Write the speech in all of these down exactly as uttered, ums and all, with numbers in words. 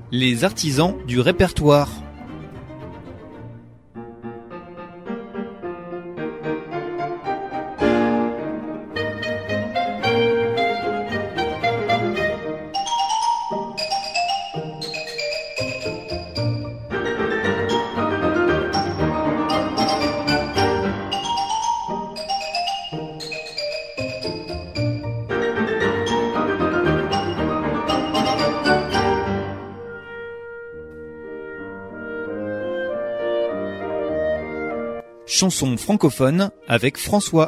Les artisans du répertoire. Chanson francophone avec François.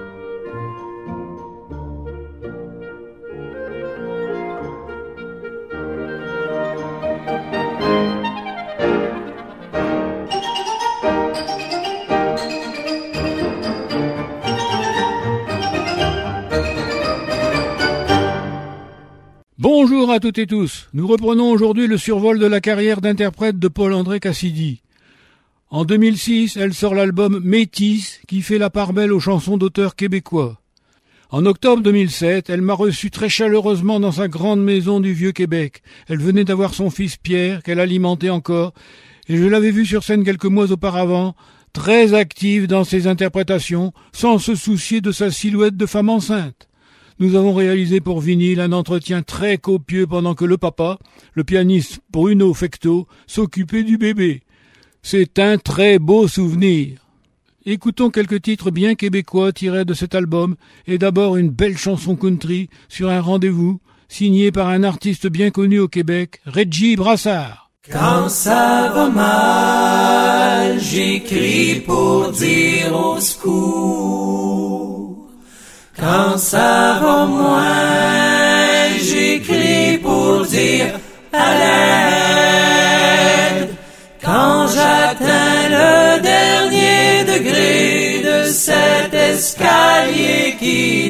Bonjour à toutes et tous. Nous reprenons aujourd'hui le survol de la carrière d'interprète de Paul-André Cassidy. En deux mille six, elle sort l'album Métis, qui fait la part belle aux chansons d'auteurs québécois. En octobre deux mille sept, elle m'a reçu très chaleureusement dans sa grande maison du Vieux-Québec. Elle venait d'avoir son fils Pierre, qu'elle alimentait encore, et je l'avais vue sur scène quelques mois auparavant, très active dans ses interprétations, sans se soucier de sa silhouette de femme enceinte. Nous avons réalisé pour vinyle un entretien très copieux pendant que le papa, le pianiste Bruno Fecteau, s'occupait du bébé. C'est un très beau souvenir. Écoutons quelques titres bien québécois tirés de cet album et d'abord une belle chanson country sur un rendez-vous signé par un artiste bien connu au Québec, Reggie Brassard. Quand ça va mal, j'écris pour dire au secours. Quand ça va moins, j'écris pour dire à l'aide. Quand j'atteins le dernier degré de cet escalier qui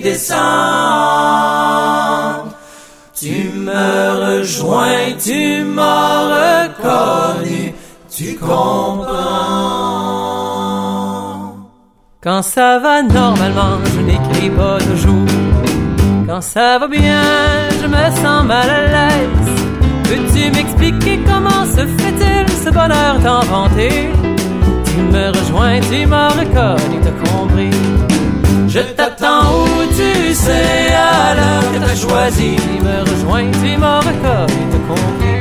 descend, tu me rejoins, tu m'as reconnu, tu comprends. Quand ça va normalement, je n'écris pas toujours. Quand ça va bien, je me sens mal à l'aise. Peux-tu m'expliquer comment se fait-il ce bonheur tant vanté? Tu me rejoins, tu m'as reconnu, t'as compris. Je t'attends où tu sais, à l'heure que t'as choisi. Tu me rejoins, tu m'as reconnu, t'as compris.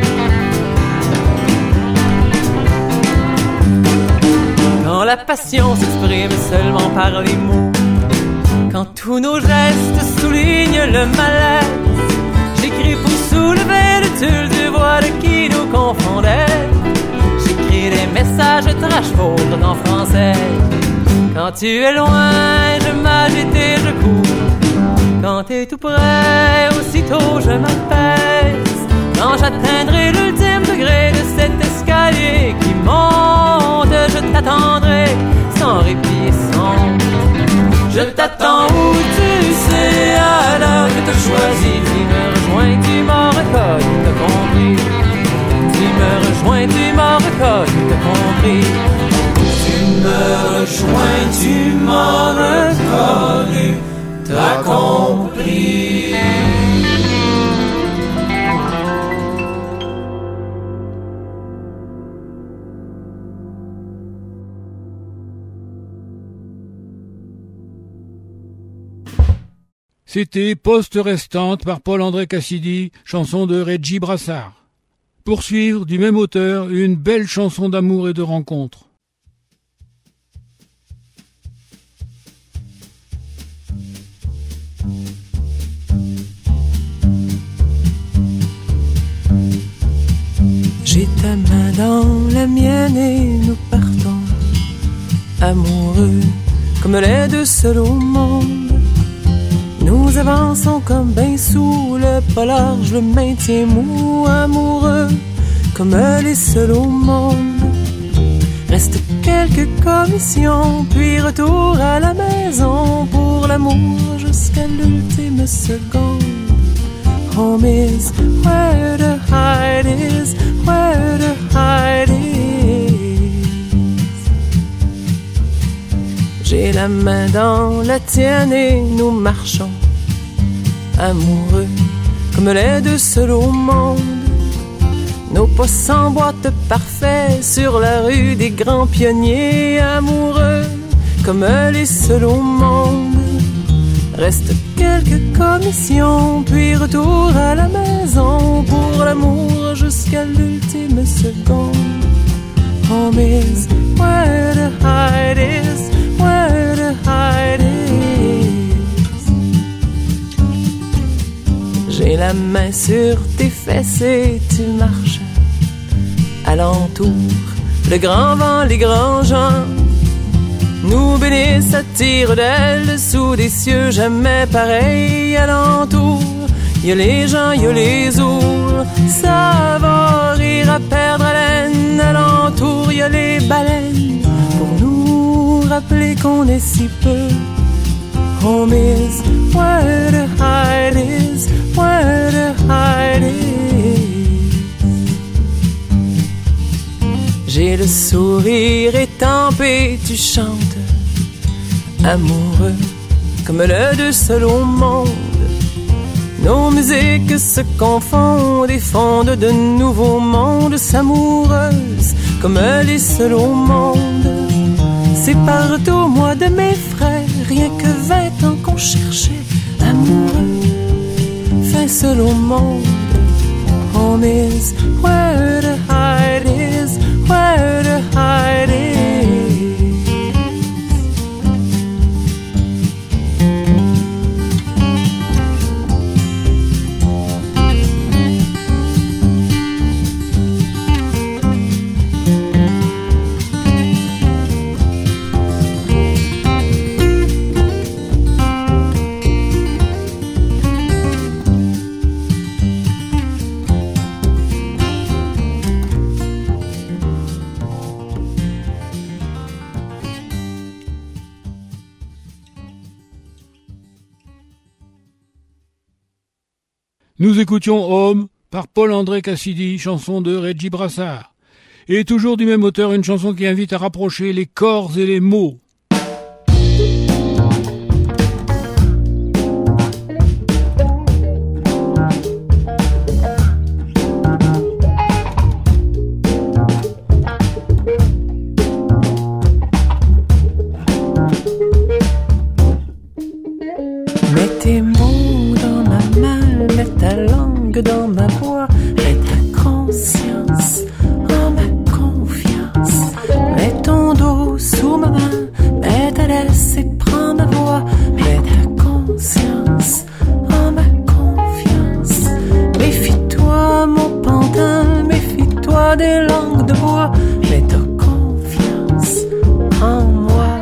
Quand la passion s'exprime seulement par les mots, quand tous nos gestes soulignent le malaise, j'écris pour soulever le tulle du voile qui nous confondait. J'écris des messages trash fautes en français. Quand tu es loin, je m'agite et je cours. Quand t'es tout près, aussitôt je m'apaise. Quand j'atteindrai l'ultime degré de cet escalier qui monte, je t'attendrai sans répit et sans honte. Je t'attends où tu sais, à l'heure que t'as choisi. Tu me rejoins, tu m'as reconnu, t'as compris. Tu me rejoins, tu m'as reconnu, t'as compris. Tu me rejoins, tu m'as reconnu, t'as compris. C'était Poste restante par Paul-André Cassidy, chanson de Reggie Brassard. Poursuivre, du même auteur, une belle chanson d'amour et de rencontre. J'ai ta main dans la mienne et nous partons, amoureux comme les deux seuls au monde. Nous avançons comme bain sous le polar, je le maintiens mou, amoureux, comme les seuls au monde. Reste quelques commissions, puis retour à la maison pour l'amour jusqu'à l'ultime seconde. Home is where the heart is, where the heart is. J'ai la main dans la tienne et nous marchons, amoureux, comme les deux seuls au monde. nos pas s'emboîtent parfait sur la rue des grands pionniers, amoureux comme les seuls au monde. Reste quelques commissions, puis retour à la maison pour l'amour jusqu'à l'ultime seconde. Home is where the heart is, where the heart is. J'ai la main sur tes fesses et tu marches alentour. Le grand vent, les grands gens nous bénissent à tire d'aile sous des cieux jamais pareils. Alentour, y'a les gens, y'a les ours, ça va rire à perdre haleine. Alentour, y'a les baleines pour nous rappeler qu'on est si peu. Home is where the heart is, where the heart is. J'ai le sourire étampé, tu chantes amoureux comme le deux seul au monde. Nos musiques se confondent et fondent de nouveaux mondes, s'amoureuses comme les seuls au monde. C'est partout, moi de mes frères, rien que vingt ans qu'on cherchait amoureux, fin seul au monde. Home is where the heart is, where the heart is. Nous écoutions Home par Paul-André Cassidy, chanson de Reggie Brassard. Et toujours du même auteur, une chanson qui invite à rapprocher les corps et les mots. Mets tes mots dans ma main, mets ta langue dans ma voix, mets ta conscience en ma confiance. Mets ton dos sous ma main, mets ta laisse et prends ma voix, mets ta conscience en ma confiance. Méfie-toi mon pantin, méfie-toi des langues de bois, mets ta confiance en moi.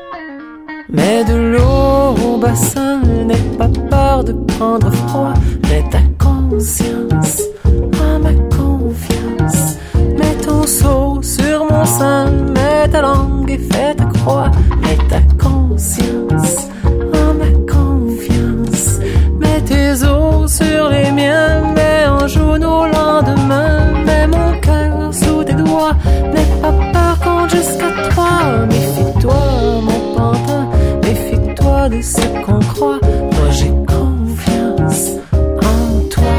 Mets de l'eau au bassin, n'aie pas peur de prendre froid. Mets ta conscience en ma confiance. Mets ton seau sur mon sein, mets ta langue et fais ta croix. Mets ta conscience en ma confiance. Mets tes os sur les miens, mets en joue nos lendemains. Mets mon cœur sous tes doigts, n'aie pas peur, compte jusqu'à trois. Méfie-toi mon pantin, méfie-toi de ce qu'on croit. Moi j'ai confiance en toi.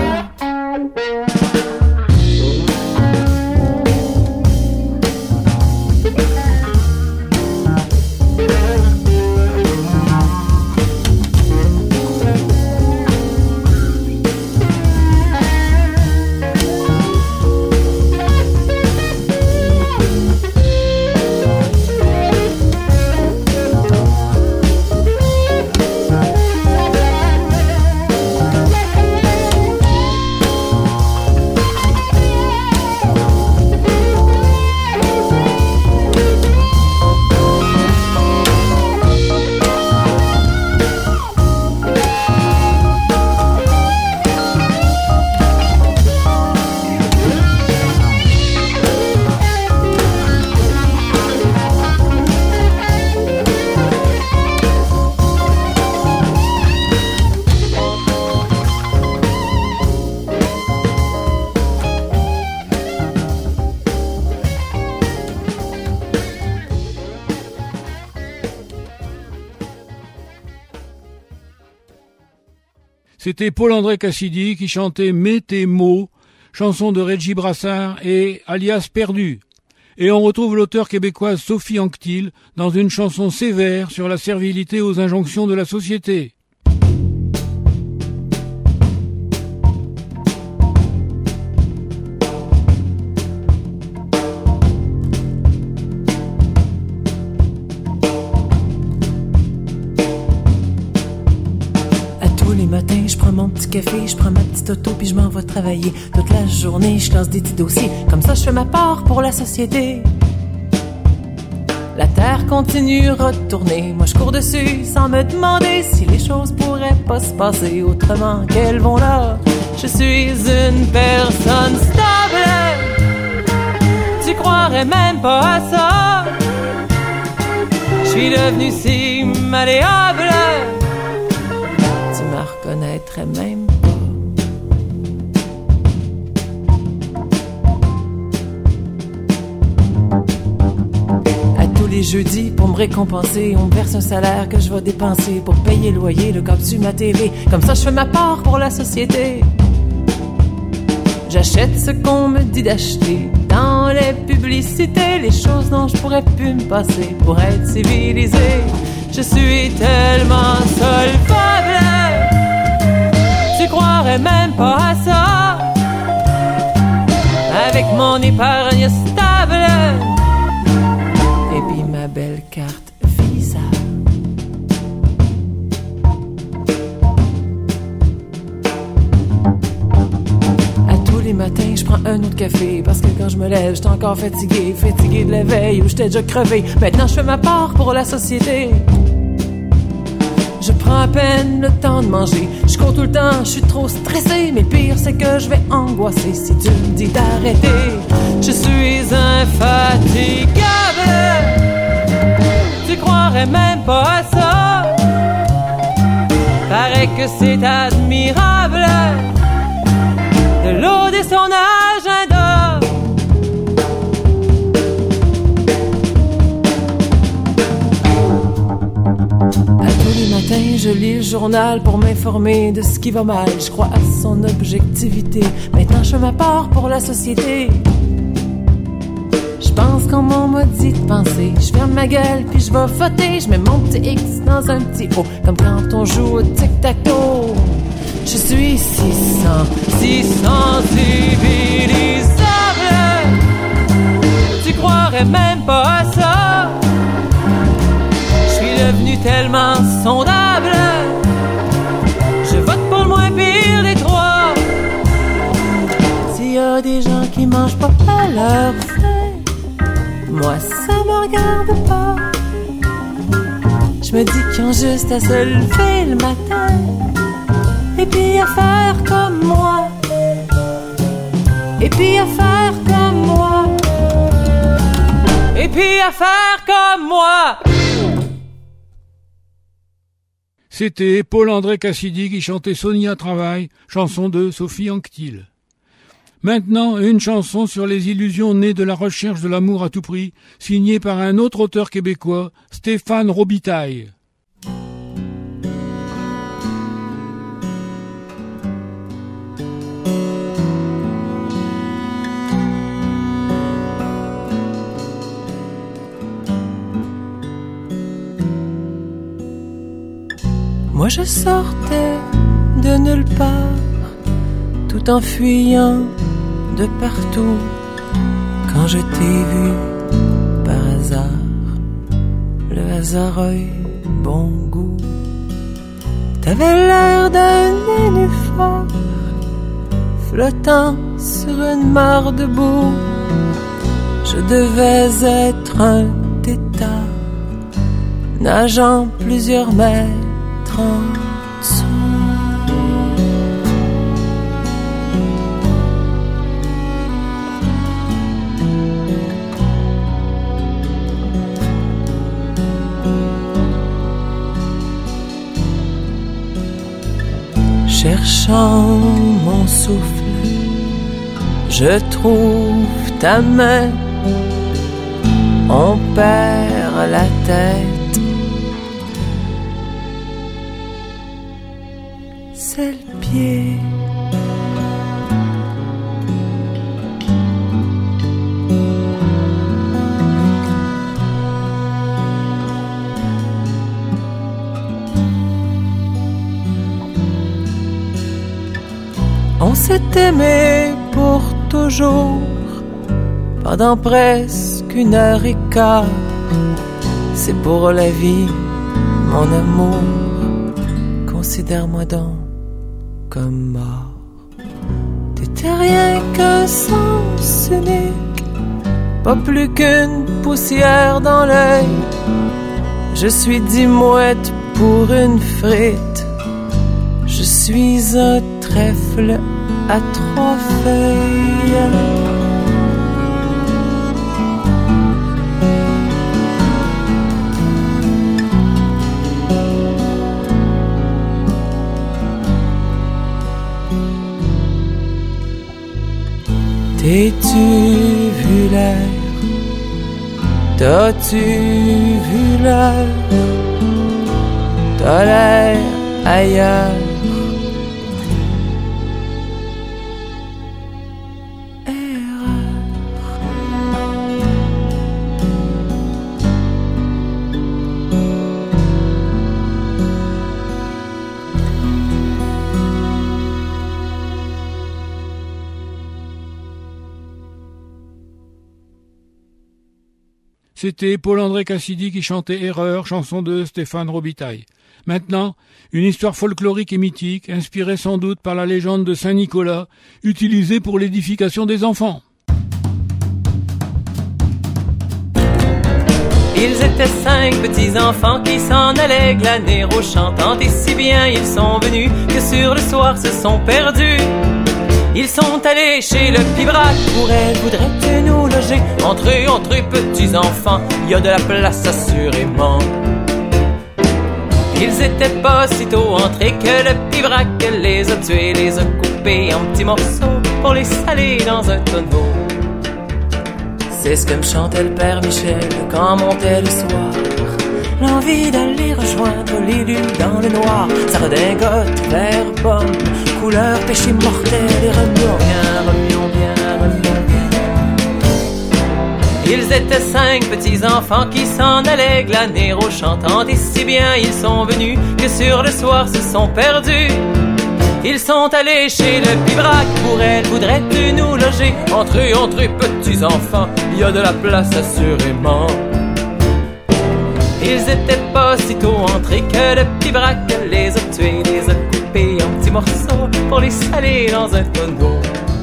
C'était Paul-André Cassidy qui chantait « Mets tes mots » chanson de Reggie Brassard et alias Perdu. Et on retrouve l'auteure québécoise Sophie Anctil dans une chanson sévère sur la servilité aux injonctions de la société. Matin, je prends mon petit café, je prends ma petite auto puis je m'en vais travailler. Toute la journée, je classe des petits dossiers. Comme ça, je fais ma part pour la société. La terre continue à tourner. Moi, je cours dessus sans me demander si les choses pourraient pas se passer autrement qu'elles vont là. Je suis une personne stable. Tu croirais même pas à ça. Je suis devenue si malléable. Tu me reconnaîtrais même pas. À tous les jeudis, pour me récompenser, on me verse un salaire que je vais dépenser pour payer le loyer, le câble sur ma télé. Comme ça, je fais ma part pour la société. J'achète ce qu'on me dit d'acheter. Dans les publicités, les choses dont je pourrais plus me passer pour être civilisé. Je suis tellement solvable. Tu croirais même pas à ça. Avec mon épargne stable et puis ma belle carte Visa. À tous les matins, je prends un autre café parce que quand je me lève, j'étais encore fatigué, fatigué de la veille ou j'étais déjà crevé. Maintenant, je fais ma part pour la société. Je prends à peine le temps de manger. Je cours tout le temps, je suis trop stressé. Mais le pire, c'est que je vais angoisser si tu me dis d'arrêter. Je suis infatigable. Tu croirais même pas à ça. Paraît que c'est admirable de loader son agenda. Tous les matins, je lis le journal pour m'informer de ce qui va mal. Je crois à son objectivité. Maintenant, je fais ma part pour la société. Je pense comme on m'a dit de penser. Je ferme ma gueule puis je vais voter. Je mets mon petit X dans un petit O, comme quand on joue au tic-tac-toe. Je suis si sans, si sensibilisable. Tu croirais même pas à ça. Devenu tellement sondable. Je vote pour le moins pire des trois. S'il y a des gens qui mangent pas à leur faim, moi ça me regarde pas. Je me dis qu'ils ont juste à se lever le matin et puis à faire comme moi. Et puis à faire comme moi. Et puis à faire comme moi. C'était Paul-André Cassidy qui chantait Sonia Travail, chanson de Sophie Anctil. Maintenant, une chanson sur les illusions nées de la recherche de l'amour à tout prix, signée par un autre auteur québécois, Stéphane Robitaille. Moi je sortais de nulle part, tout en fuyant de partout, quand je t'ai vu par hasard. Le hasard a eu bon goût. T'avais l'air d'un nénuphar flottant sur une mare de boue. Je devais être un tétard nageant plusieurs mètres en dessous. Cherchant mon souffle, je trouve ta main. On perd la tête. C'est le pied. On s'est aimé pour toujours pendant presque une heure et quart. C'est pour la vie, mon amour, considère-moi donc comme mort. T'étais rien qu'un sens unique, pas plus qu'une poussière dans l'œil. Je suis dix mouettes pour une frite, je suis un trèfle à trois feuilles. T'es-tu vu l'air? T'as-tu vu l'heure? T'as l'air ailleurs. C'était Paul-André Cassidy qui chantait Erreur, chanson de Stéphane Robitaille. Maintenant, une histoire folklorique et mythique, inspirée sans doute par la légende de Saint-Nicolas, utilisée pour l'édification des enfants. Ils étaient cinq petits enfants qui s'en allaient glaner au chantant, et si bien ils sont venus que sur le soir se sont perdus. Ils sont allés chez le pibrac, pour elle voudrait-tu nous loger? Entrez, entrez petits enfants, il y a de la place assurément. Ils étaient pas sitôt entrés que le pibrac les a tués, les a coupés en petits morceaux pour les saler dans un tonneau. C'est ce que me chantait le père Michel quand montait le soir. L'envie d'aller rejoindre les lunes dans le noir. Ça redingote, vert, pomme, couleur péché mortel. Et remions bien, remions bien, remions bien. Ils étaient cinq petits enfants qui s'en allaient glaner au chantant, et si bien ils sont venus que sur le soir se sont perdus. Ils sont allés chez le pibrac, pour elle voudrais-tu nous loger? Entrez, entrez petits enfants, il y a de la place assurément. Ils étaient pas sitôt entrés que le pibrac les a tués, les a coupés en petits morceaux pour les saler dans un tonneau.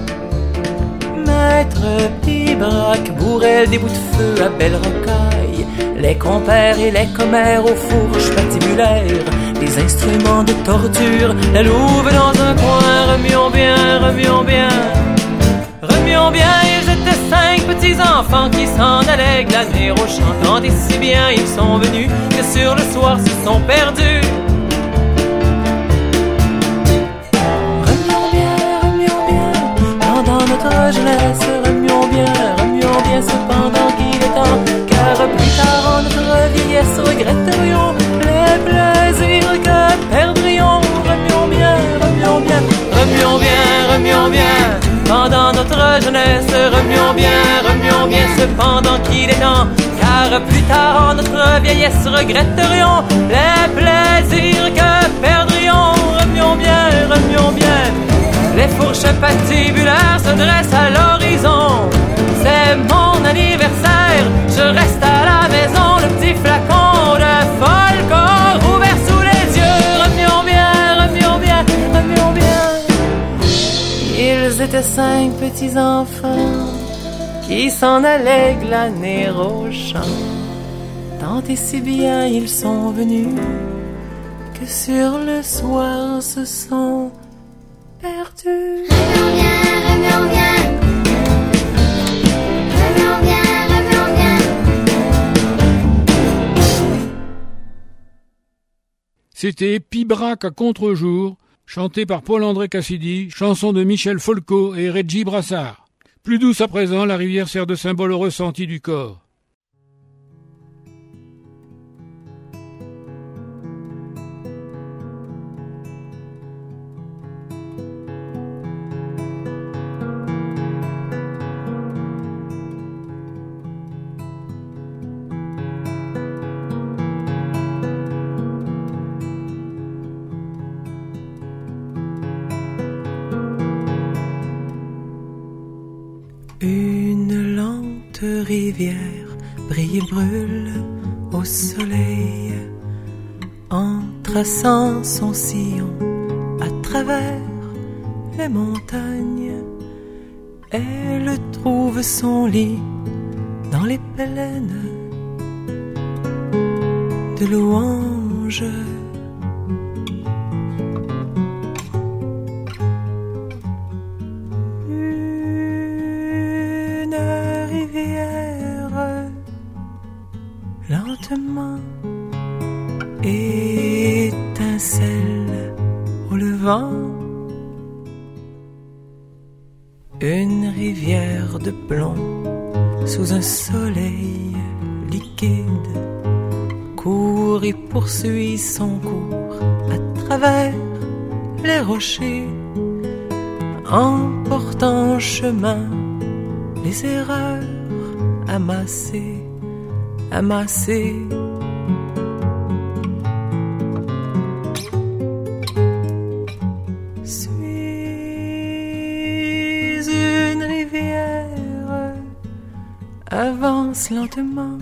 Maître pibrac bourrait des bouts de feu à belle rocaille, les compères et les commères aux fourches patibulaires, les instruments de torture, la louve dans un coin. Remions bien, remions bien, remions bien. Ils étaient cinq petits enfants qui s'en allaient glaner au chantant, et si bien ils sont venus que sur le soir se sont perdus. Remions bien, remions bien, pendant notre jeunesse. Remions bien, remions bien, cependant qu'il est temps, car plus tard en notre vieillesse regretterions les plaisirs que perdrions. Remions bien, remions bien, remions bien, remions bien, pendant notre jeunesse. Remions bien, remions bien, cependant qu'il est temps, car plus tard en notre vieillesse regretterions les plaisirs que perdrions. Remions bien, remions bien, les fourches patibulaires se dressent à l'horizon. C'est mon anniversaire, je reste à la maison, le petit flacon de Folcor ouvert sous les yeux. Remions bien, remions bien, remions bien. Ils étaient cinq petits enfants qui s'en allaient glaner au champ, tant et si bien ils sont venus que sur le soir se sont perdus. Remions bien, remions bien. Remions bien, remions bien. C'était Pibrac à contre-jour, chanté par Paul-André Cassidy, chanson de Michel Folco et Reggie Brassard. Plus douce à présent, la rivière sert de symbole au ressenti du corps. rivière brille et brûle au soleil en traçant son sillon à travers les montagnes. Elle trouve son lit dans les plaines de louanges. Une rivière lentement étincelle au levant. Une rivière de plomb sous un soleil liquide court et poursuit son cours à travers les rochers, emportant en chemin les erreurs amassées, amassées. Avance lentement,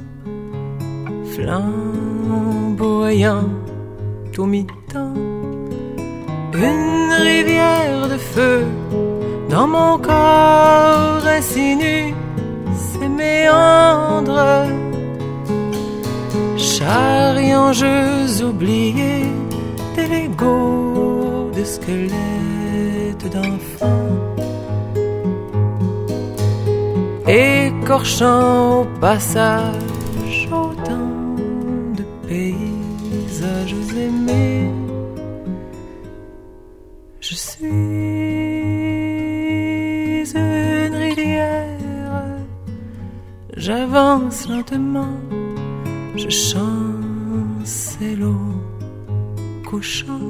flamboyant, tout mi-temps. Une rivière de feu dans mon corps insinue ses méandres, charriant jeux oubliés des Legos de squelettes d'enfants, écorchant au passage autant de paysages aimés. Je suis une rivière, j'avance lentement, je chancelle au couchant.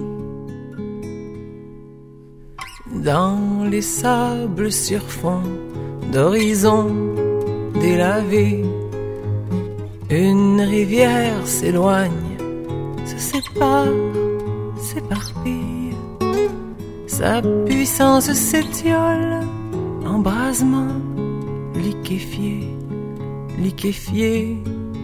Dans les sables sur fond d'horizon délavé, une rivière s'éloigne, se sépare, s'éparpille. Sa puissance s'étiole, embrasement liquéfié, liquéfié.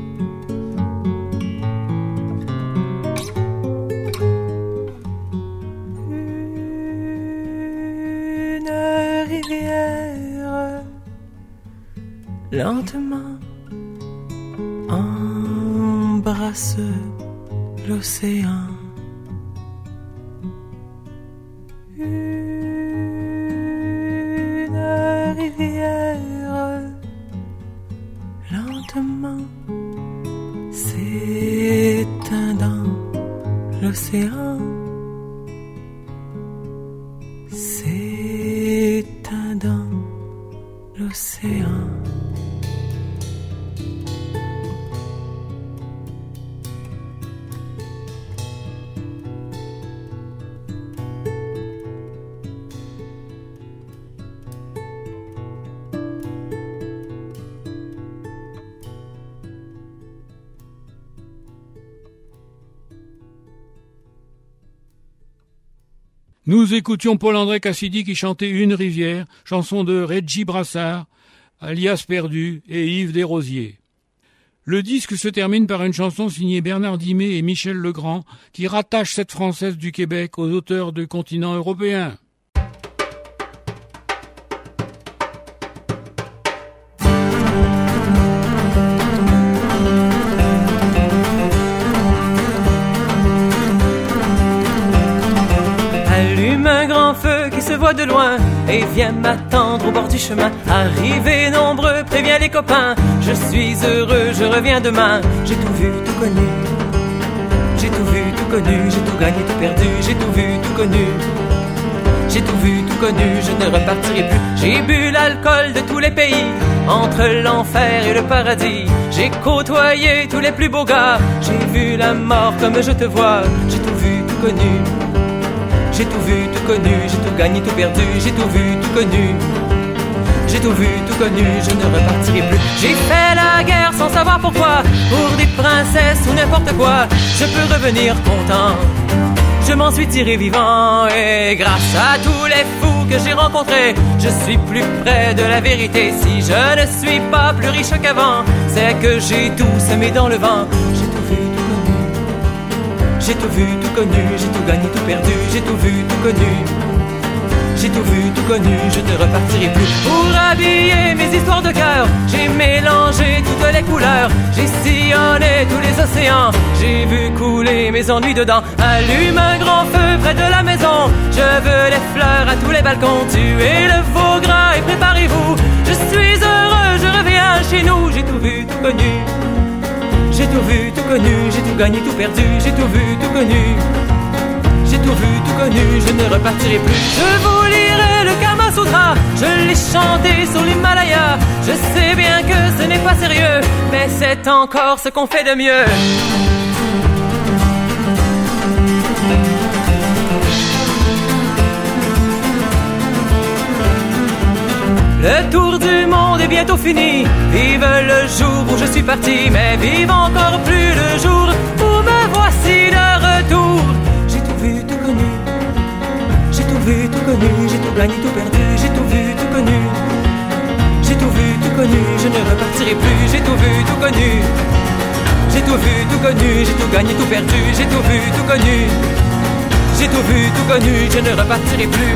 Une rivière lentement embrasse l'océan. Une rivière lentement s'éteint dans l'océan, s'éteint dans l'océan. Nous écoutions Paul-André Cassidy qui chantait Une rivière, chanson de Reggie Brassard, alias Perdu, et Yves Desrosiers. Le disque se termine par une chanson signée Bernard Dimet et Michel Legrand qui rattache cette Française du Québec aux auteurs du continent européen. Se voit de loin et vient m'attendre au bord du chemin. Arrivé nombreux, préviens les copains. Je suis heureux, je reviens demain. J'ai tout vu, tout connu. J'ai tout vu, tout connu. J'ai tout gagné, tout perdu. J'ai tout vu, tout connu. J'ai tout vu, tout connu. Je ne repartirai plus. J'ai bu l'alcool de tous les pays, entre l'enfer et le paradis. J'ai côtoyé tous les plus beaux gars. J'ai vu la mort comme je te vois. J'ai tout vu, tout connu. J'ai tout vu, tout connu, j'ai tout gagné, tout perdu, j'ai tout vu, tout connu. J'ai tout vu, tout connu, je ne repartirai plus. J'ai fait la guerre sans savoir pourquoi, pour des princesses ou n'importe quoi. Je peux revenir content, je m'en suis tiré vivant. Et grâce à tous les fous que j'ai rencontrés, je suis plus près de la vérité. Si je ne suis pas plus riche qu'avant, c'est que j'ai tout semé dans le vent. J'ai tout vu, tout connu, j'ai tout vu, tout connu, j'ai tout gagné, tout perdu, j'ai tout vu, tout connu. J'ai tout vu, tout connu, je ne repartirai plus. Pour habiller mes histoires de cœur, j'ai mélangé toutes les couleurs. J'ai sillonné tous les océans, j'ai vu couler mes ennuis dedans. Allume un grand feu près de la maison, je veux les fleurs à tous les balcons. Tuez le veau gras et préparez-vous, je suis heureux, je reviens chez nous. J'ai tout vu, tout connu, j'ai tout vu, tout connu, j'ai tout gagné, tout perdu, j'ai tout vu, tout connu. J'ai tout vu, tout connu, je ne repartirai plus. Je vous lirai le Kama Sutra, je l'ai chanté sur l'Himalaya. Je sais bien que ce n'est pas sérieux, mais c'est encore ce qu'on fait de mieux. Le tour du monde est bientôt fini. Vive le jour où je suis parti, mais vive encore plus le jour où me voici de retour. J'ai tout vu, tout connu, j'ai tout vu, tout connu, j'ai tout gagné, tout perdu, j'ai tout vu, tout connu. J'ai tout vu, tout connu, je ne repartirai plus. J'ai tout vu, tout connu, j'ai tout vu, tout connu, j'ai tout gagné, tout perdu, j'ai tout vu, tout connu. J'ai tout vu, tout connu, je ne repartirai plus.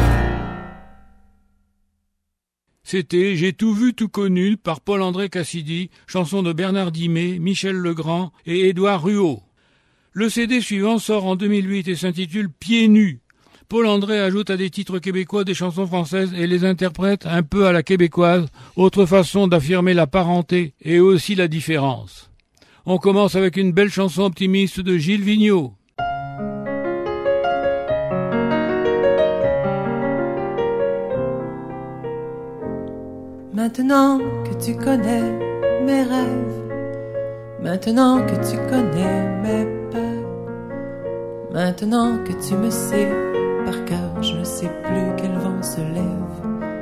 C'était J'ai tout vu, tout connu par Paul-André Cassidy, chanson de Bernard Dimet, Michel Legrand et Édouard Ruot. Le C D suivant sort en deux mille huit et s'intitule Pieds nus. Paul-André ajoute à des titres québécois des chansons françaises et les interprète un peu à la québécoise, autre façon d'affirmer la parenté et aussi la différence. On commence avec une belle chanson optimiste de Gilles Vigneault. Maintenant que tu connais mes rêves, maintenant que tu connais mes peurs, maintenant que tu me sais par cœur, je ne sais plus quel vent se lève.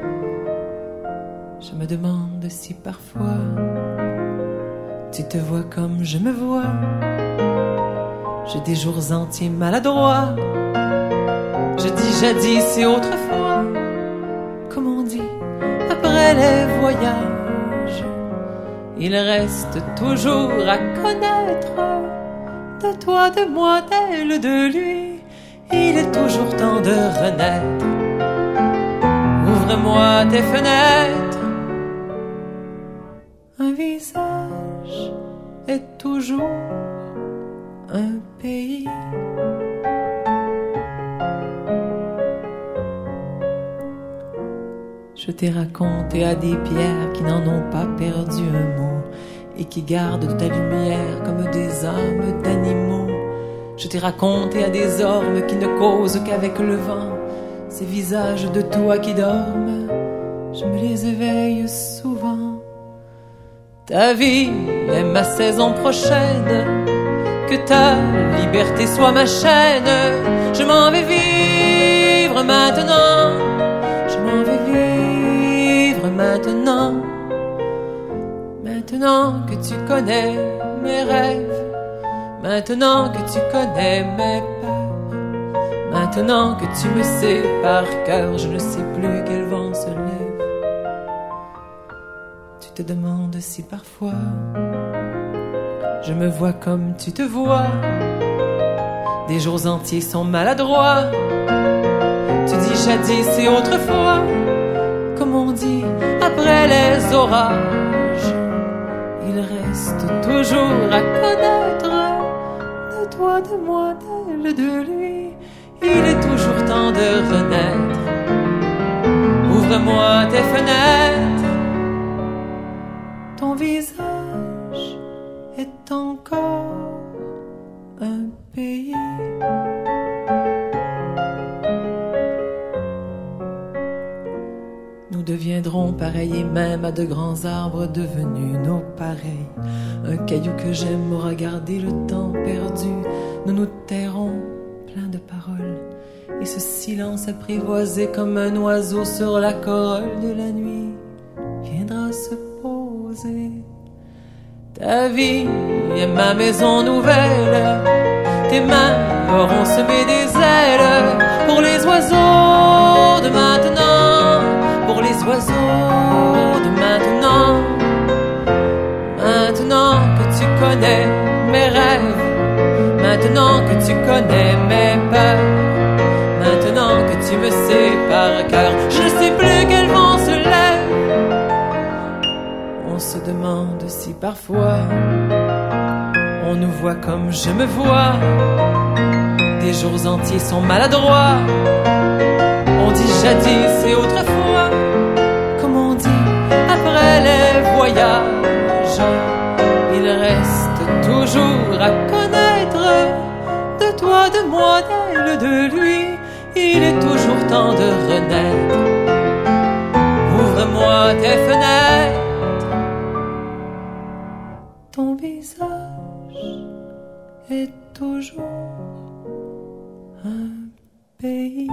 Je me demande si parfois tu te vois comme je me vois. J'ai des jours entiers maladroits, je dis jadis et autrefois, comme on dit. Après les voyages, il reste toujours à connaître de toi, de moi, d'elle, de lui. Il est toujours temps de renaître. Ouvre-moi tes fenêtres. Un visage est toujours un pays. Je t'ai raconté à des pierres qui n'en ont pas perdu un mot et qui gardent de ta lumière comme des âmes d'animaux. Je t'ai raconté à des ormes qui ne causent qu'avec le vent, ces visages de toi qui dorment, je me les éveille souvent. Ta vie est ma saison prochaine, que ta liberté soit ma chaîne. Je m'en vais vivre maintenant, je m'en vais vivre maintenant. Maintenant que tu connais mes rêves, maintenant que tu connais mes peurs, maintenant que tu me sais par cœur, je ne sais plus quel vent se lève. Tu te demandes si parfois je me vois comme tu te vois. Des jours entiers sont maladroits. Tu dis jadis et autrefois, comme on dit après les orages. Il reste toujours à connaître de toi, de moi, d'elle, de lui. Il est toujours temps de renaître. Ouvre-moi tes fenêtres. Ton visage est encore un pays. Nous deviendrons pareils même à de grands arbres devenus nos pareils. Un caillou que j'aime aura gardé le temps perdu. Nous nous tairons plein de paroles, et ce silence apprivoisé comme un oiseau sur la corolle de la nuit viendra se poser. Ta vie est ma maison nouvelle, tes mains auront semé des ailes pour les oiseaux de maintenant, pour les oiseaux de maintenant. Maintenant que tu connais mes rêves, maintenant que tu connais mes peurs, maintenant que tu me sais par cœur, je ne sais plus quel vent se lève. On se demande si parfois on nous voit comme je me vois. Des jours entiers sont maladroits. On dit jadis et autrefois, comme on dit après les voyages. Il reste toujours à connaître de toi, de moi, d'elle, de lui. Il est toujours temps de renaître. Ouvre-moi tes fenêtres. Ton visage est toujours un pays.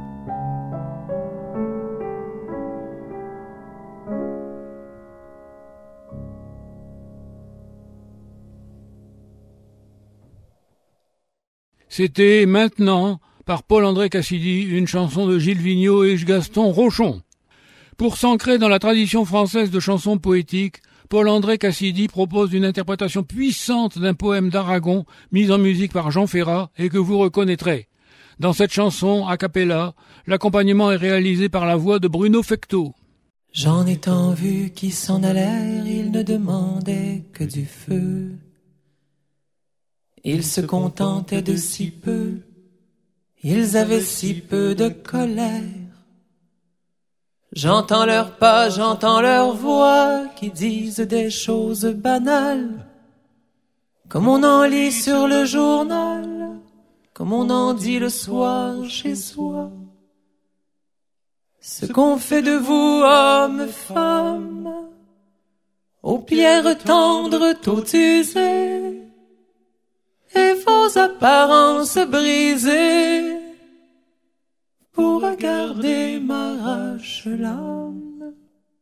C'était Maintenant par Paul-André Cassidy, une chanson de Gilles Vigneault et Gaston Rochon. Pour s'ancrer dans la tradition française de chansons poétiques, Paul-André Cassidy propose une interprétation puissante d'un poème d'Aragon mis en musique par Jean Ferrat et que vous reconnaîtrez. Dans cette chanson, a cappella, l'accompagnement est réalisé par la voix de Bruno Fecteau. J'en ai tant vu qui s'en allèrent, ils ne demandaient que du feu. Ils se contentaient de si peu, ils avaient si peu de colère. J'entends leurs pas, j'entends leurs voix qui disent des choses banales, comme on en lit sur le journal, comme on en dit le soir chez soi. Ce qu'on fait de vous, hommes, femmes, aux pierres tendres, tôt usées, et vos apparences brisées, pour regarder m'arrache l'âme.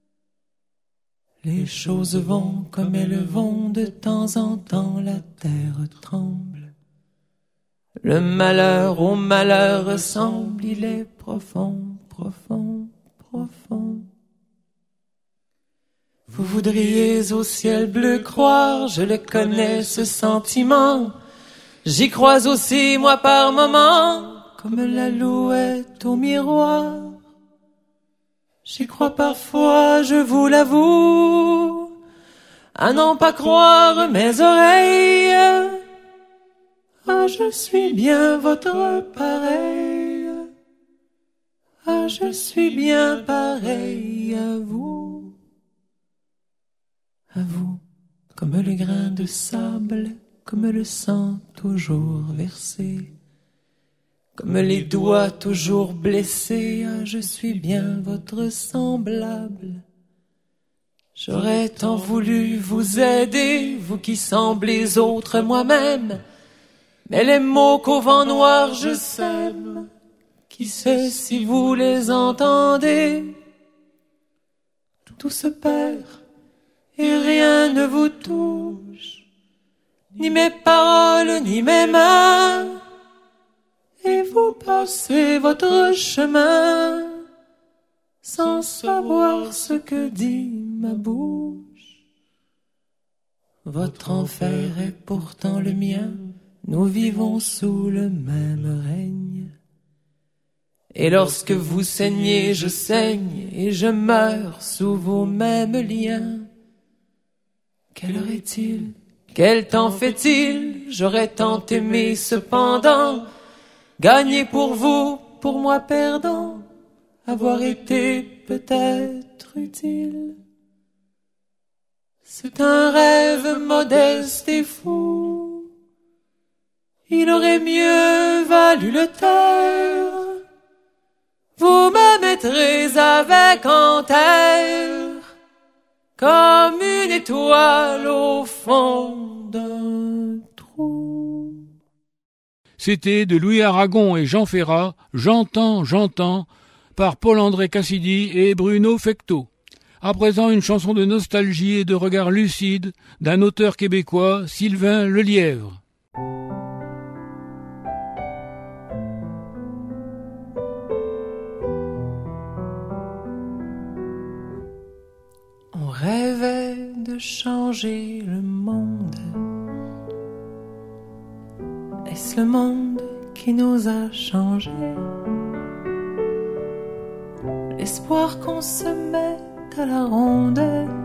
Les choses vont comme elles vont, de temps en temps la terre tremble. Le malheur au malheur ressemble, il est profond, profond, profond. Vous voudriez au ciel bleu croire, je le connais ce sentiment. J'y crois aussi moi par moments, comme l'alouette au miroir. J'y crois parfois, je vous l'avoue, à n'en pas croire mes oreilles. Ah, je suis bien votre pareil. Ah, je suis bien pareil à vous. À vous, comme le grain de sable, comme le sang toujours versé, comme les doigts toujours blessés. Ah, je suis bien votre semblable. J'aurais tant voulu vous aider, vous qui semblez autres moi-même, mais les mots qu'au vent noir je sème, qui sait si vous les entendez? Tout se perd et rien ne vous touche, ni mes paroles, ni mes mains, et vous passez votre chemin sans savoir ce que dit ma bouche. Votre enfer est pourtant le mien, nous vivons sous le même règne. Et lorsque vous saignez, je saigne, et je meurs sous vos mêmes liens. Quelle heure est-il? Quel temps fait-il? J'aurais tant aimé cependant gagner pour vous, pour moi perdant, avoir été peut-être utile. C'est un rêve modeste et fou, il aurait mieux valu le taire. Vous me mettrez avec en terre, comme une étoile au fond d'un trou. C'était de Louis Aragon et Jean Ferrat, J'entends, j'entends, par Paul-André Cassidy et Bruno Fecteau. À présent, une chanson de nostalgie et de regard lucide d'un auteur québécois, Sylvain Lelièvre. de changer le monde? Est-ce le monde qui nous a changés? L'espoir qu'on se mette à la ronde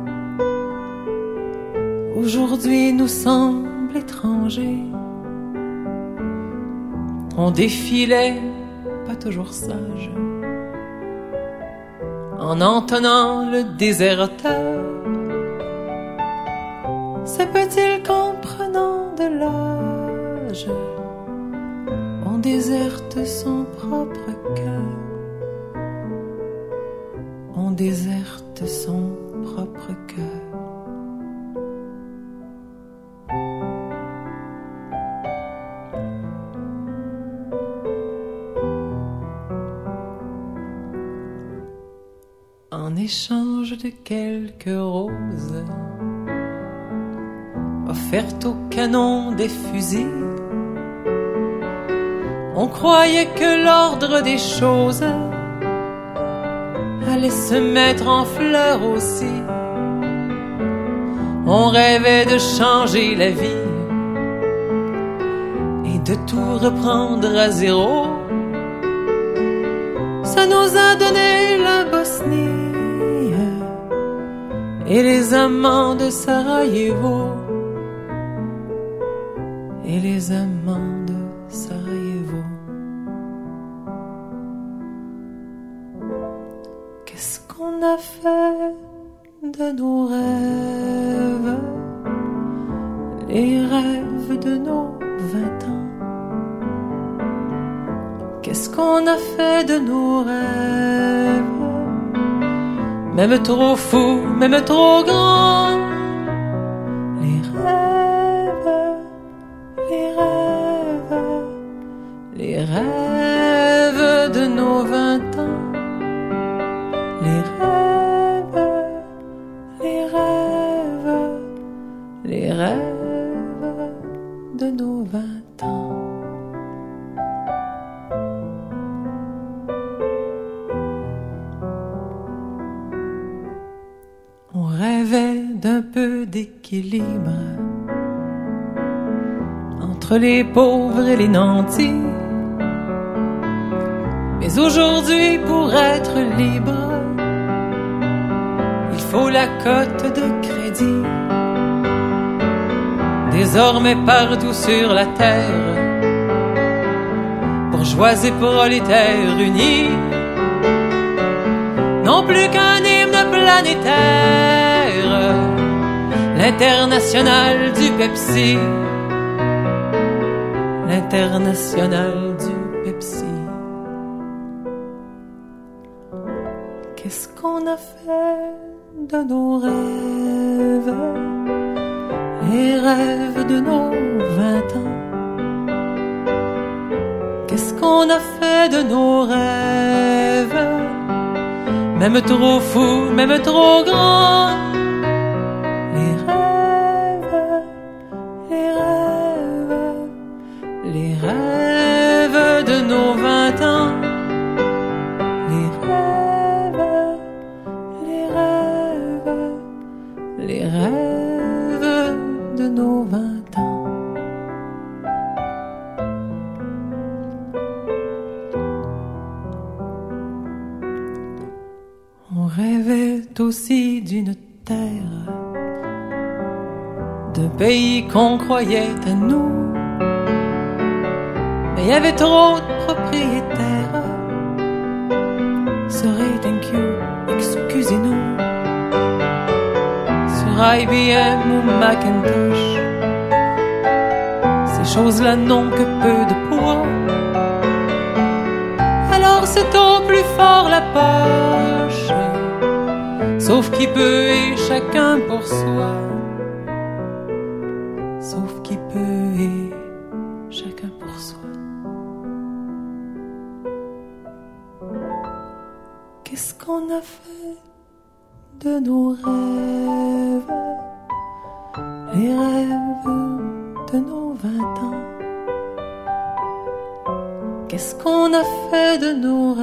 aujourd'hui nous semble étranger. On défilait, pas toujours sage, en entonnant le déserteur. Se peut-il qu'en prenant de l'âge, on déserte son propre cœur? On déserte son propre cœur. En échange de quelques roses offertes au canon des fusils, on croyait que l'ordre des choses allait se mettre en fleurs aussi. On rêvait de changer la vie et de tout reprendre à zéro. Ça nous a donné la Bosnie et les amants de Sarajevo, et les amants de Sarajevo. Qu'est-ce qu'on a fait de nos rêves, les rêves de nos vingt ans? Qu'est-ce qu'on a fait de nos rêves, même trop fous, même trop grands? Les rêves, les rêves, les rêves de nos vingt ans. Les rêves, les rêves, les rêves de nos vingt ans. On rêvait d'un peu d'équilibre entre les pauvres et les nantis. Mais aujourd'hui, pour être libre, il faut la cote de crédit. Désormais partout sur la terre, bourgeois et prolétaires unis, non plus qu'un hymne planétaire, l'international du Pepsi, l'international du Pepsi. Qu'est-ce qu'on a fait de nos rêves, les rêves de nos vingt ans? Qu'est-ce qu'on a fait de nos rêves, même trop fous, même trop grands? Les rêves, les rêves, les rêves de nos vingt ans. Les rêves, les rêves, les rêves de nos vingt ans. On rêvait aussi d'une terre, d'un pays qu'on croyait à nous. Mais il y avait trop de propriétaires. Sorry, thank you, excusez-nous. Sur I B M ou Macintosh, ces choses-là n'ont que peu de poids. Alors c'est au plus fort la poche, sauf qui peut et chacun pour soi. Sauf qui peut et chacun pour soi. Qu'est-ce qu'on a fait de nos rêves, les rêves de nos vingt ans? Qu'est-ce qu'on a fait de nos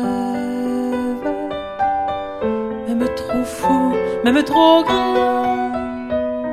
rêves, même trop fous, même trop grands?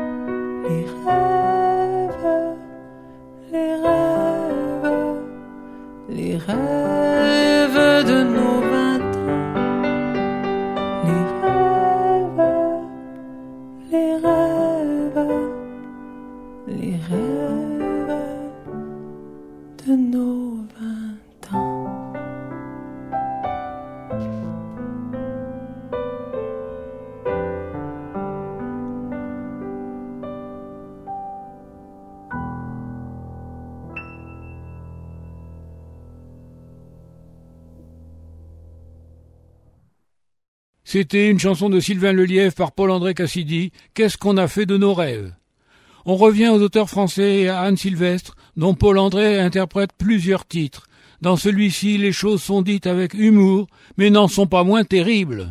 C'était une chanson de Sylvain Lelièvre par Paul-André Cassidy, Qu'est-ce qu'on a fait de nos rêves? On revient aux auteurs français et à Anne Sylvestre, dont Paul-André interprète plusieurs titres. Dans celui-ci, les choses sont dites avec humour, mais n'en sont pas moins terribles.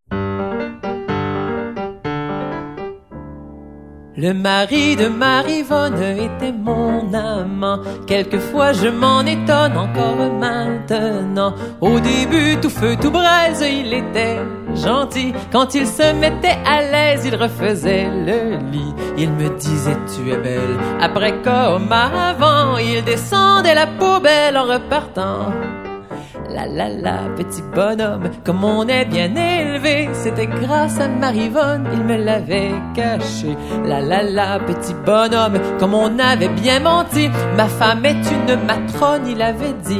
Le mari de Marie-Vonne était mon amant. Quelquefois je m'en étonne encore maintenant. Au début tout feu tout braise, il était gentil. Quand il se mettait à l'aise, il refaisait le lit. Il me disait tu es belle. Après comme avant, il descendait la poubelle en repartant. La la la, petit bonhomme, comme on est bien élevé, c'était grâce à Marie-Vonne, il me l'avait caché. La la la, petit bonhomme, comme on avait bien menti, ma femme est une matrone, il avait dit.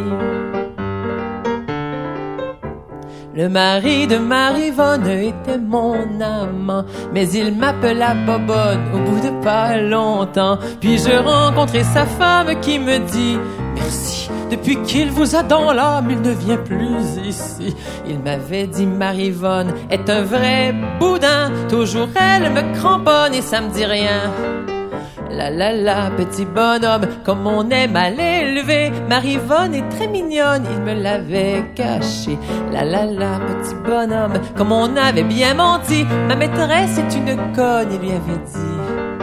Le mari de Marie-Vonne était mon amant, mais il m'appela Bobonne au bout de pas longtemps. Puis je rencontrai sa femme qui me dit merci. Depuis qu'il vous a dans l'âme, il ne vient plus ici. Il m'avait dit Marie-Vonne est un vrai boudin. Toujours elle me cramponne et ça me dit rien. La la la, petit bonhomme, comme on est mal élevé. Marie-Vonne est très mignonne, il me l'avait caché. La la la, petit bonhomme, comme on avait bien menti. Ma maîtresse est une conne, il lui avait dit.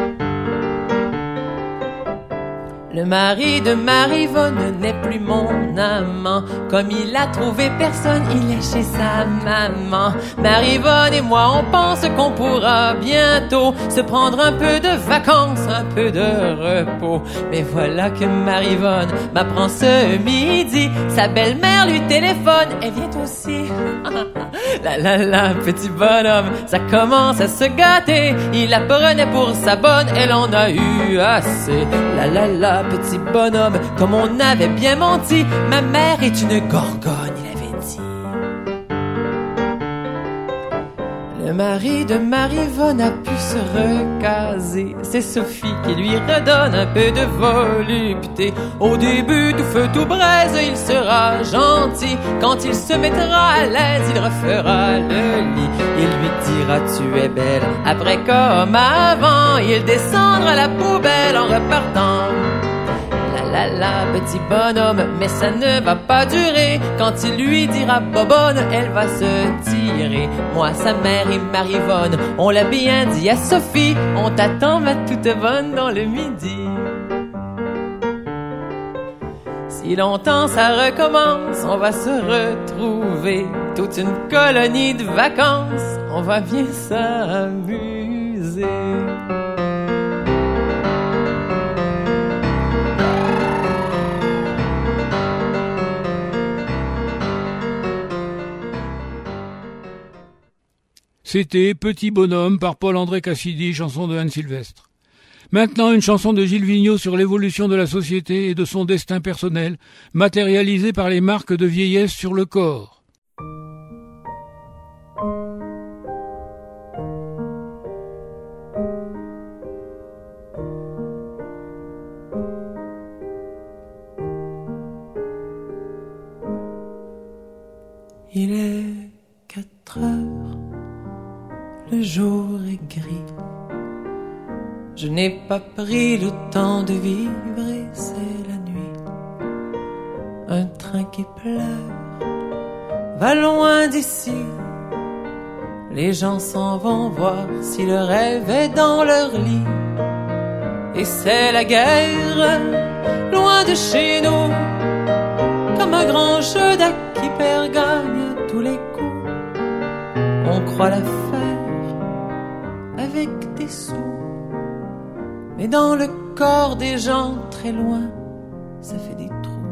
Le mari de Marie-Vonne n'est plus mon amant. Comme il a trouvé personne, il est chez sa maman. Marie-Vonne et moi, on pense qu'on pourra bientôt se prendre un peu de vacances, un peu de repos. Mais voilà que Marie-Vonne m'apprend ce midi. Sa belle-mère lui téléphone, elle vient aussi. La la la, petit bonhomme, ça commence à se gâter. Il la prenait pour sa bonne, elle en a eu assez. La la la, petit bonhomme, comme on avait bien menti, ma mère est une gorgone, il avait dit. Le mari de Marie-Vonne a pu se recaser. C'est Sophie qui lui redonne un peu de volupté. Au début, tout feu, tout braise, il sera gentil. Quand il se mettra à l'aise, il refera le lit. Il lui dira tu es belle. Après comme avant, il descendra la poubelle en repartant. La la, petit bonhomme, mais ça ne va pas durer. Quand il lui dira bobonne, elle va se tirer. Moi, sa mère et Marie-Vonne, on l'a bien dit à Sophie. On t'attend, ma toute bonne, dans le midi. Si longtemps ça recommence, on va se retrouver. Toute une colonie de vacances, on va bien s'amuser. C'était Petit bonhomme par Paul-André Cassidy, chanson de Anne Sylvestre. Maintenant, une chanson de Gilles Vigneault sur l'évolution de la société et de son destin personnel, matérialisée par les marques de vieillesse sur le corps. Il est quatre heures, le jour est gris. Je n'ai pas pris le temps de vivre et c'est la nuit. Un train qui pleure va loin d'ici. Les gens s'en vont voir si le rêve est dans leur lit. Et c'est la guerre, loin de chez nous, comme un grand jeu d'actes qui perd gagne tous les coups. On croit la faire avec des sous, mais dans le corps des gens très loin, ça fait des trous.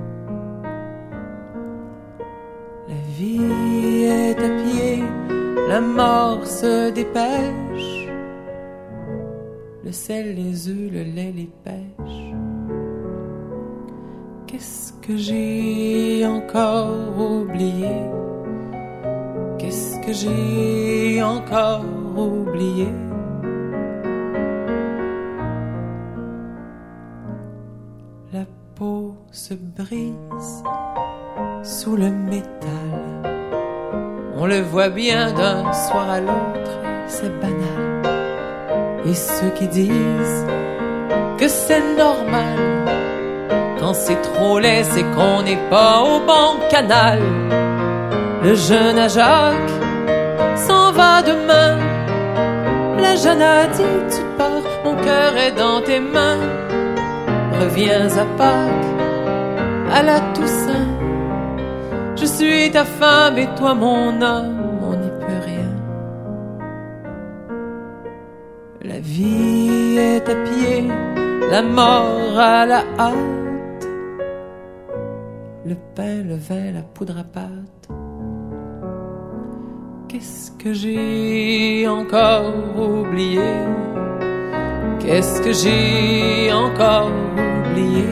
La vie est à pied, la mort se dépêche. Le sel, les œufs, le lait, les pêches. Qu'est-ce que j'ai encore oublié? Qu'est-ce que j'ai encore oublié? La peau se brise sous le métal. On le voit bien d'un soir à l'autre, c'est banal. Et ceux qui disent que c'est normal, quand c'est trop laid, c'est qu'on n'est pas au bon canal. Le jeune à Jacques s'en va demain. La Jeanne a dit tu pars, mon cœur est dans tes mains. Reviens à Pâques, à la Toussaint. Je suis ta femme et toi mon homme, on n'y peut rien. La vie est à pied, la mort à la hâte. Le pain, le vin, la poudre à pâte. Qu'est-ce que j'ai encore oublié? Qu'est-ce que j'ai encore oublié?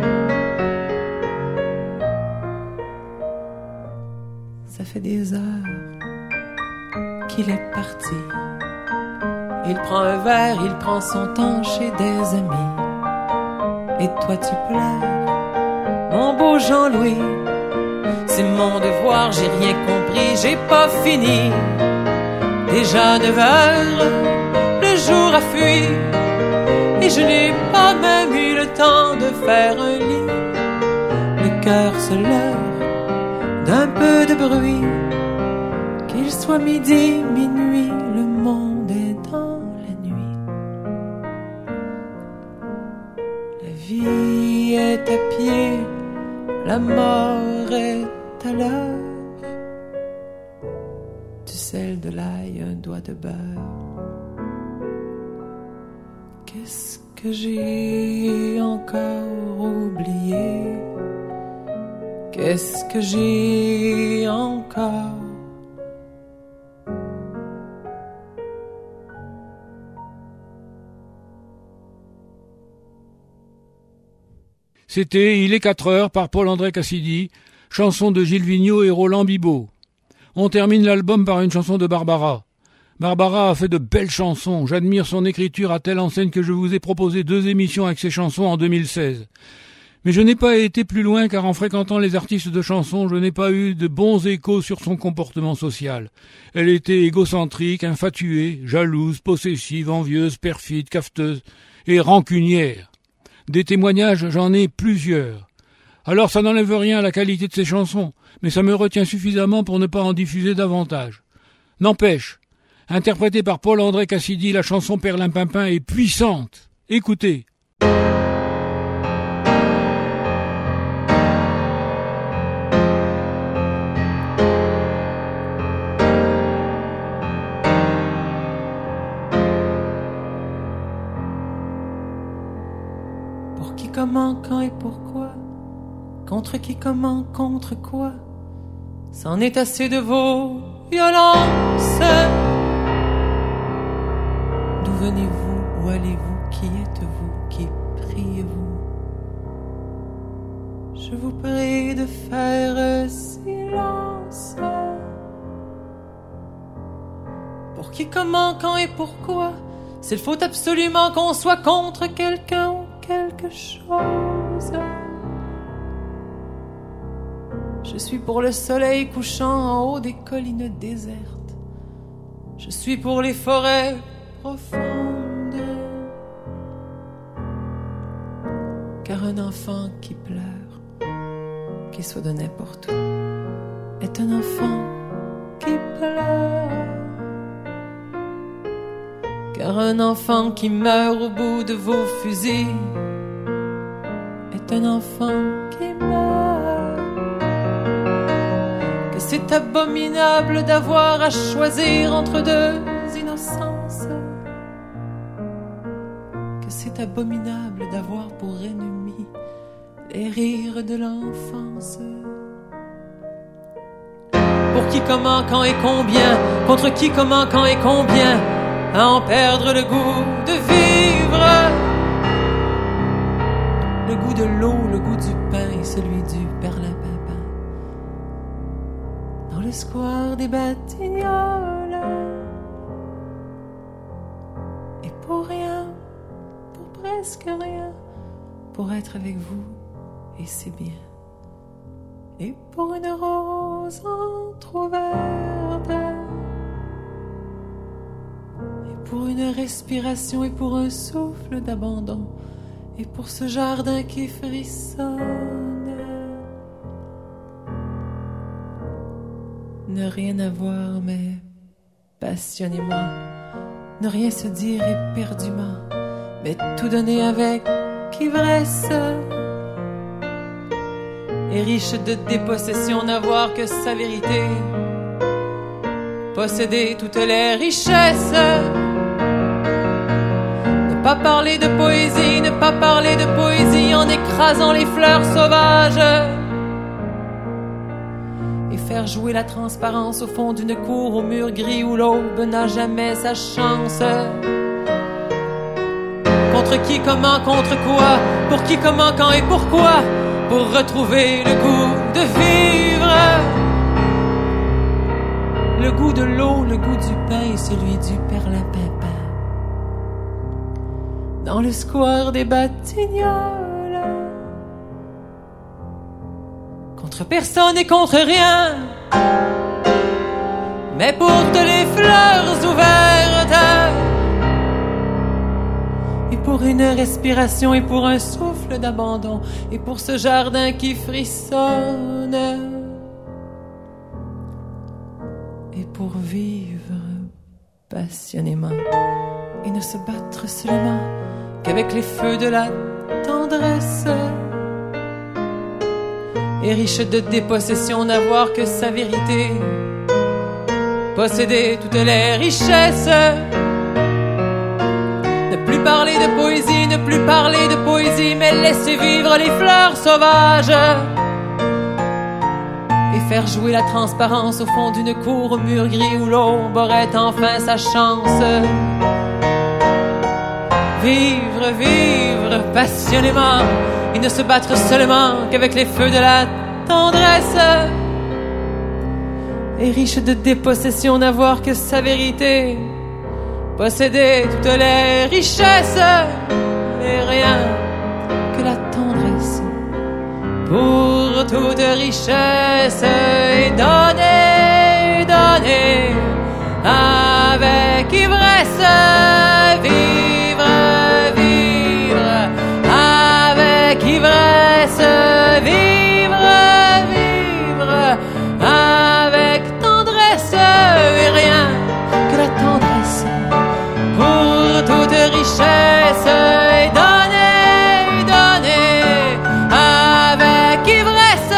Ça fait des heures qu'il est parti. Il prend un verre, il prend son temps chez des amis. Et toi tu pleures, mon beau Jean-Louis. C'est mon devoir, j'ai rien compris, j'ai pas fini. Déjà neuf heures, le jour a fui. Et je n'ai pas même eu le temps de faire un lit. Le cœur se leurre d'un peu de bruit. Qu'il soit midi, minuit, le monde est dans la nuit. La vie est à pied, la mort est à l'heure. Du sel, de l'ail, un doigt de beurre. Qu'est-ce que j'ai encore oublié? Qu'est-ce que j'ai encore? C'était Il est quatre heures par Paul-André Cassidy, chanson de Gilles Vigneault et Roland Bibot. On termine l'album par une chanson de Barbara. Barbara a fait de belles chansons. J'admire son écriture à telle enseigne que je vous ai proposé deux émissions avec ses chansons en deux mille seize. Mais je n'ai pas été plus loin car en fréquentant les artistes de chansons, je n'ai pas eu de bons échos sur son comportement social. Elle était égocentrique, infatuée, jalouse, possessive, envieuse, perfide, cafeteuse et rancunière. Des témoignages, j'en ai plusieurs. Alors ça n'enlève rien à la qualité de ses chansons, mais ça me retient suffisamment pour ne pas en diffuser davantage. N'empêche, interprétée par Paul-André Cassidy, la chanson Perlimpinpin est puissante. Écoutez. Pour qui, comment, quand et pourquoi? Contre qui, comment, contre quoi? C'en est assez de vos violences. D'où venez-vous? Où allez-vous? Qui êtes-vous? Qui priez-vous? Je vous prie de faire silence. Pour qui, comment, quand et pourquoi? S'il faut absolument qu'on soit contre quelqu'un ou quelque chose. Je suis pour le soleil couchant en haut des collines désertes. Je suis pour les forêts profondes. Car un enfant qui pleure, qu'il soit de n'importe où, est un enfant qui pleure. Car un enfant qui meurt au bout de vos fusils est un enfant qui meurt. Que c'est abominable d'avoir à choisir entre deux innocences. Que c'est abominable d'avoir pour ennemi les rires de l'enfance. Pour qui, comment, quand et combien? Contre qui, comment, quand et combien? À en perdre le goût de vivre. Le goût de l'eau, le goût du pain et celui du perlimpinpin. Dans le square des Batignolles. Et pour rien, pour presque rien, pour être avec vous, et c'est bien. Et pour une rose entrouverte, une respiration et pour un souffle d'abandon, et pour ce jardin qui frissonne. Ne rien avoir mais passionnément, ne rien se dire éperdument, mais tout donner avec ivresse. Et riche de dépossession, n'avoir que sa vérité, posséder toutes les richesses. Ne pas parler de poésie, ne pas parler de poésie en écrasant les fleurs sauvages. Et faire jouer la transparence au fond d'une cour au mur gris où l'aube n'a jamais sa chance. Contre qui, comment, contre quoi? Pour qui, comment, quand et pourquoi? Pour retrouver le goût de vivre, le goût de l'eau, le goût du pain et celui du perlimpinpin. Dans le square des Batignolles, contre personne et contre rien, mais pour toutes les fleurs ouvertes, et pour une respiration et pour un souffle d'abandon, et pour ce jardin qui frissonne, et pour vivre passionnément et ne se battre seulement qu'avec les feux de la tendresse. Et riche de dépossession, n'avoir que sa vérité, posséder toutes les richesses. Ne plus parler de poésie, ne plus parler de poésie, mais laisser vivre les fleurs sauvages. Et faire jouer la transparence au fond d'une cour au mur gris où l'aube aurait enfin sa chance. Vivre, vivre passionnément et ne se battre seulement qu'avec les feux de la tendresse. Et riche de dépossession, n'avoir que sa vérité, posséder toutes les richesses et rien que la tendresse pour toute richesse. Et donner, donner avec ivresse, vivre, vivre avec ivresse, vivre, vivre avec tendresse et rien que la tendresse pour toute richesse. Et donner, donner avec ivresse.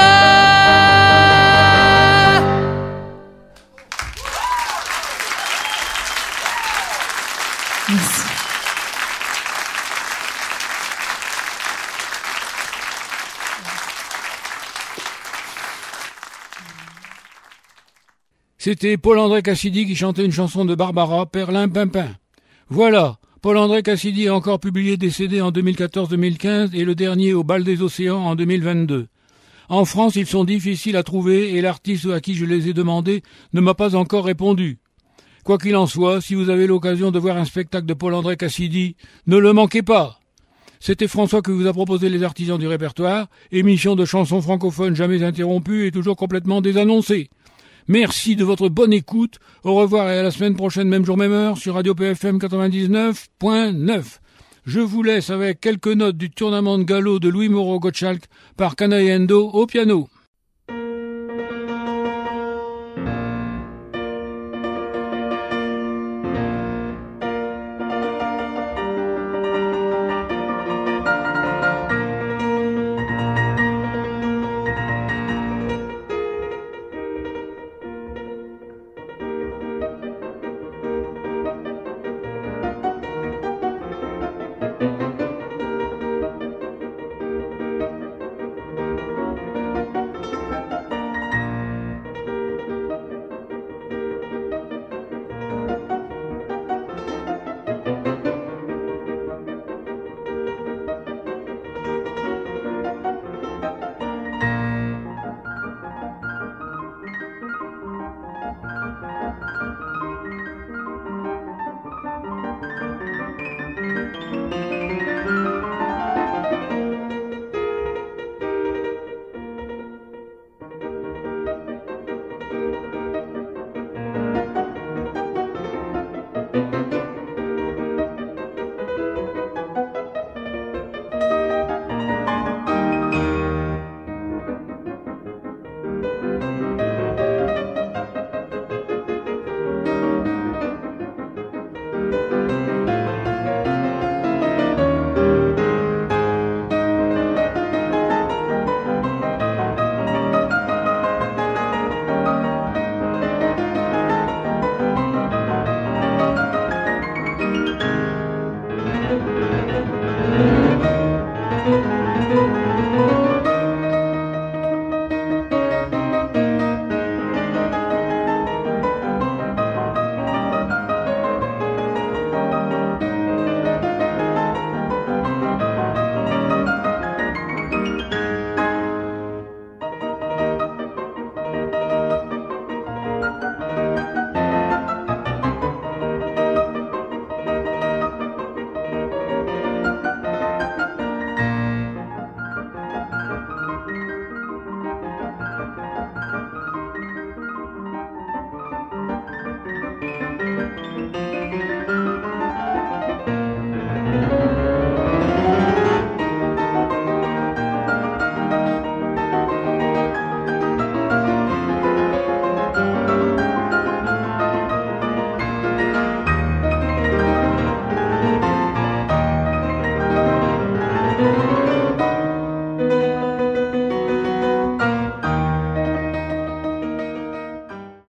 Merci. C'était Paul-André Cassidy qui chantait une chanson de Barbara, Perlimpinpin. Voilà, Paul-André Cassidy a encore publié des C D en deux mille quatorze deux mille quinze et le dernier au Bal des Océans en deux mille vingt-deux. En France, ils sont difficiles à trouver et l'artiste à qui je les ai demandés ne m'a pas encore répondu. Quoi qu'il en soit, si vous avez l'occasion de voir un spectacle de Paul-André Cassidy, ne le manquez pas. C'était François qui vous a proposé les artisans du répertoire, émission de chansons francophones jamais interrompue et toujours complètement désannoncée. Merci de votre bonne écoute. Au revoir et à la semaine prochaine, même jour, même heure, sur Radio P F M quatre-vingt-dix-neuf point neuf. Je vous laisse avec quelques notes du tournament de galop de Louis Moreau Gottschalk par Canaiendo au piano.